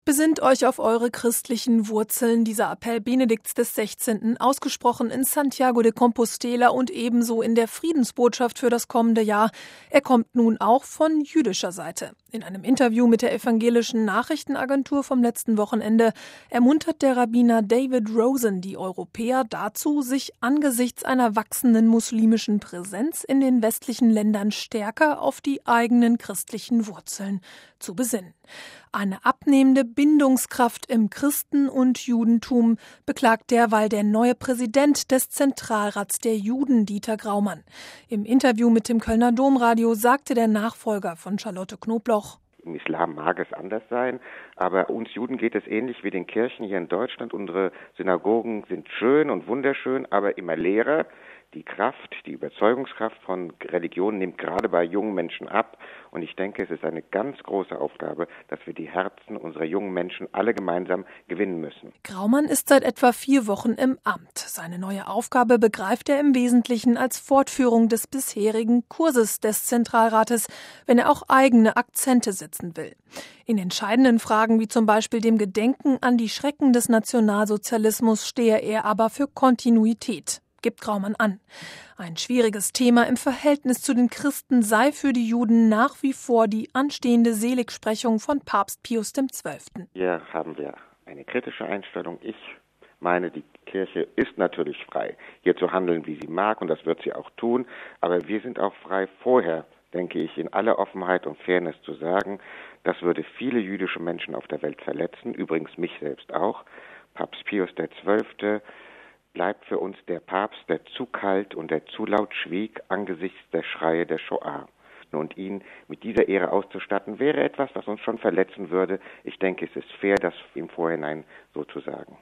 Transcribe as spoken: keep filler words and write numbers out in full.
Besinnt euch auf eure christlichen Wurzeln. Dieser Appell Benedikts des Sechzehnten, ausgesprochen in Santiago de Compostela und ebenso in der Friedensbotschaft für das kommende Jahr. Er kommt nun auch von jüdischer Seite. In einem Interview mit der evangelischen Nachrichtenagentur vom letzten Wochenende ermuntert der Rabbiner David Rosen die Europäer dazu, sich angesichts einer wachsenden muslimischen Präsenz in den westlichen Ländern stärker auf die eigenen christlichen Wurzeln zu besinnen. Eine abnehmende Bindungskraft im Christen- und Judentum beklagt derweil der neue Präsident des Zentralrats der Juden, Dieter Graumann. Im Interview mit dem Kölner Domradio sagte der Nachfolger von Charlotte Knobloch: Im Islam mag es anders sein, aber uns Juden geht es ähnlich wie den Kirchen hier in Deutschland. Unsere Synagogen sind schön und wunderschön, aber immer leerer. Die Kraft, die Überzeugungskraft von Religion nimmt gerade bei jungen Menschen ab. Und ich denke, es ist eine ganz große Aufgabe, dass wir die Herzen unserer jungen Menschen alle gemeinsam gewinnen müssen. Graumann ist seit etwa vier Wochen im Amt. Seine neue Aufgabe begreift er im Wesentlichen als Fortführung des bisherigen Kurses des Zentralrates, wenn er auch eigene Akzente setzen will. In entscheidenden Fragen wie zum Beispiel dem Gedenken an die Schrecken des Nationalsozialismus stehe er aber für Kontinuität, gibt Graumann an. Ein schwieriges Thema im Verhältnis zu den Christen sei für die Juden nach wie vor die anstehende Seligsprechung von Papst Pius der Zwölfte. Hier haben wir eine kritische Einstellung. Ich meine, die Kirche ist natürlich frei, hier zu handeln, wie sie mag, und das wird sie auch tun. Aber wir sind auch frei, vorher, denke ich, in aller Offenheit und Fairness zu sagen, das würde viele jüdische Menschen auf der Welt verletzen, übrigens mich selbst auch. Papst Pius der Zwölfte bleibt für uns der Papst, der zu kalt und der zu laut schwieg angesichts der Schreie der Shoah. Und ihn mit dieser Ehre auszustatten, wäre etwas, was uns schon verletzen würde. Ich denke, es ist fair, das im Vorhinein so zu sagen.